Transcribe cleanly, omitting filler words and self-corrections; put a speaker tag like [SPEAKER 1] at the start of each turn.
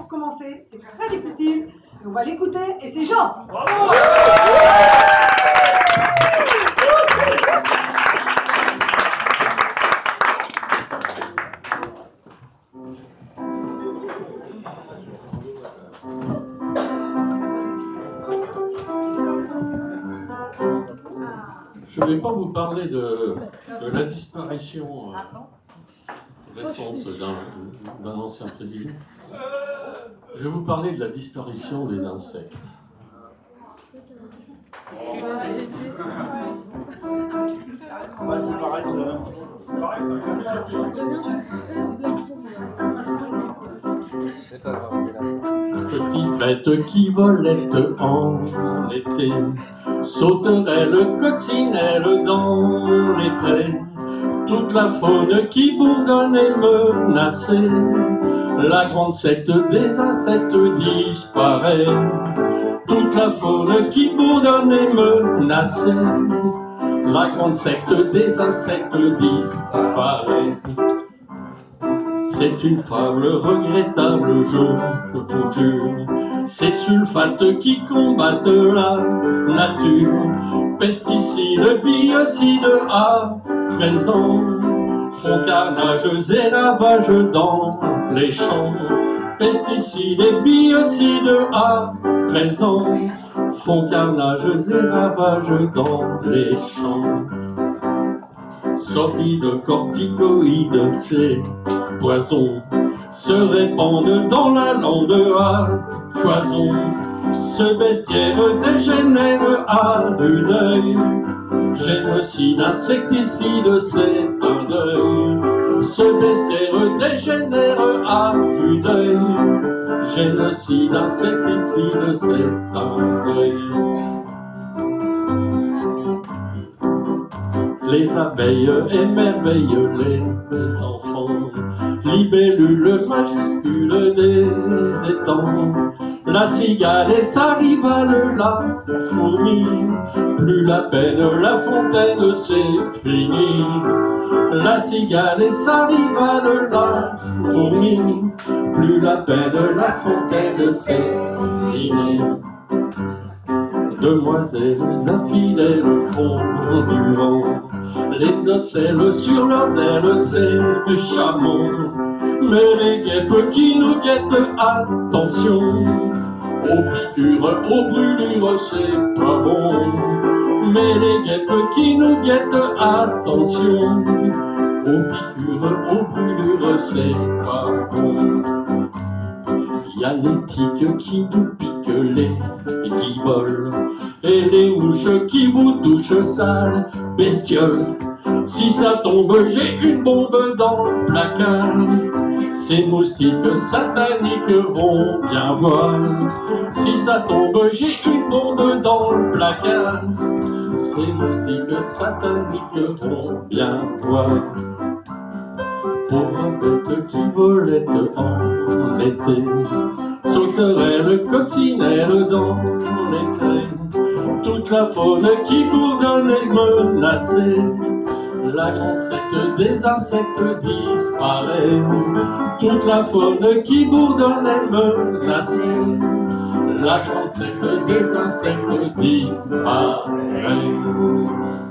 [SPEAKER 1] pour commencer, c'est très difficile, mais on va l'écouter et c'est Jean.
[SPEAKER 2] Bravo.
[SPEAKER 3] Je ne vais pas vous parler de la disparition récente d'un ancien président. Je vais vous parler de la disparition des insectes. Petite bête qui volette en été, sauterelle, coccinelle dans les prés, toute la faune qui bourdonne est menacée, la grande secte des insectes disparaît. Toute la faune qui bourdonne est menacée, la grande secte des insectes disparaît. C'est une fable regrettable, je vous jure. Ces sulfates qui combattent la nature, pesticides, biocides à présent, font carnages et ravages dans les champs. Pesticides et biocides à présent, font carnages et ravages dans les champs. Sordides corticoïdes, ces poisons se répandent dans la lande à foison. Ce bestiaire dégénère à vue d'œil. Génocide, insecticide, c'est un deuil. Ce bestiaire dégénère à vue d'œil. Génocide, insecticide, c'est un deuil. Les abeilles émerveillent les enfants, libellules majuscules des étangs. La cigale et sa rivale, la fourmi, plus la peine, la fontaine, c'est fini. La cigale et sa rivale, la fourmi, plus la peine, la fontaine, c'est fini. Demoiselles infidèles font du vent, les ocelles sur leurs ailes, c'est charmant. Mais les guêpes qui nous guettent, attention, aux piqûres, aux brûlures, c'est pas bon. Mais les guêpes qui nous guettent, attention, aux piqûres, aux brûlures, c'est pas bon. Y a les tiques qui nous piquent les qui volent, et les mouches qui vous touchent, sales bestioles. Si ça tombe, j'ai une bombe dans le placard. Ces moustiques sataniques vont bien voir. Si ça tombe, j'ai une bombe dans le placard. Ces moustiques sataniques vont bien voir. Pauvre bête qui volette en été, sauterelle, coccinelle dans les prés, toute la faune qui bourdonne est menacée. La grande secte des insectes disparaît. Toute la faune qui bourdonne est menacée. La grande secte des insectes disparaît.